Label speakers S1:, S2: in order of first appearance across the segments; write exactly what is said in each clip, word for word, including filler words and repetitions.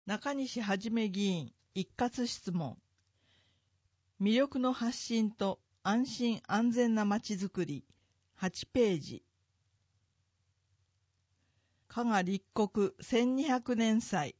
S1: 中西はじめ議員一括質問。魅力の発信と安心安全なまちづくりはちページ。加賀立国せんにひゃくねん祭。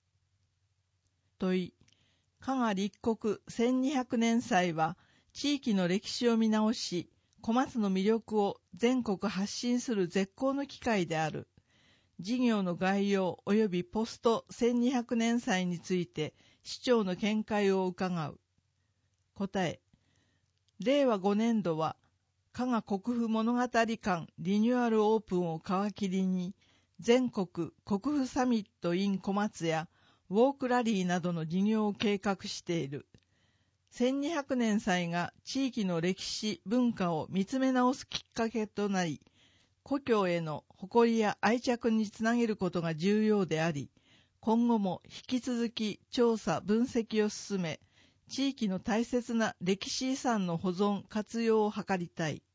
S1: 問い。加賀立国せんにひゃくねん祭は地域の歴史を見直し、小松の魅力を全国発信する絶好の機会である。事業の概要及びポストせんにひゃくねん祭について市長の見解を伺う。答え。れいわごねんどは加賀国府物語館リニューアルオープンを皮切りに全国国府サミット in 小松やウォークラリーなどの事業を計画している。せんにひゃくねん祭が地域の歴史文化を見つめ直すきっかけとなり、故郷への誇りや愛着につなげることが重要であり、今後も引き続き調査分析を進め、地域の大切な歴史遺産の保存活用を図りたい。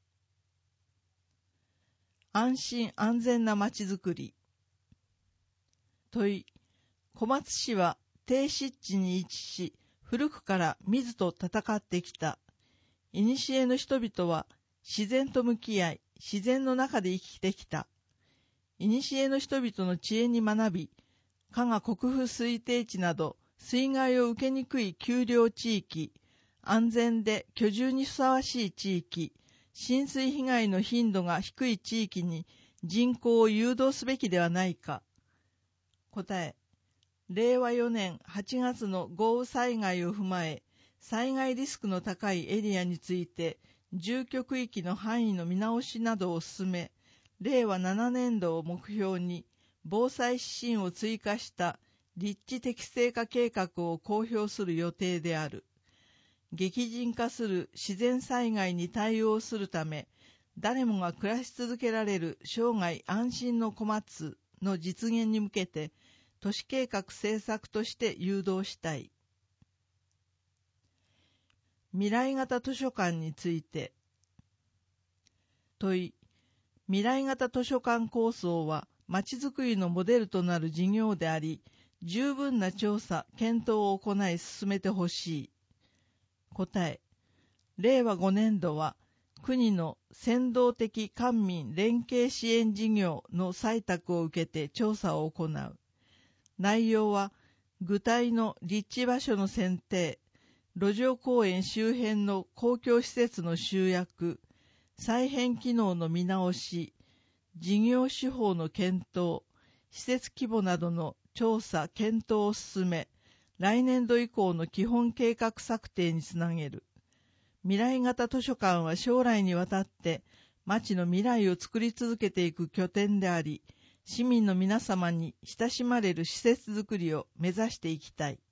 S1: 安心安全なまちづくり。問い。小松市は低湿地に位置し、古くから水と戦ってきた。古の人々は自然と向き合い、自然の中で生きてきた。古の人々の知恵に学び、加賀国府水低地など水害を受けにくい丘陵地域、安全で居住にふさわしい地域、浸水被害の頻度が低い地域に人口を誘導すべきではないか。答え。れいわよねんはちがつの豪雨災害を踏まえ、災害リスクの高いエリアについて、住居区域の範囲の見直しなどを進め、れいわななねんどを目標に、防災指針を追加した立地適正化計画を公表する予定である。激甚化する自然災害に対応するため、誰もが暮らし続けられる生涯安心の小松の実現に向けて、都市計画政策として誘導したい。未来型図書館について。問い。未来型図書館構想は、まちづくりのモデルとなる事業であり、十分な調査、検討を行い進めてほしい。答え。れいわごねんどは、国の先導的官民連携支援事業の採択を受けて調査を行う。内容は、具体の立地場所の選定、路上公園周辺の公共施設の集約、再編機能の見直し、事業手法の検討、施設規模などの調査・検討を進め、来年度以降の基本計画策定につなげる。未来型図書館は将来にわたって町の未来を作り続けていく拠点であり、市民の皆様に親しまれる施設づくりを目指していきたい。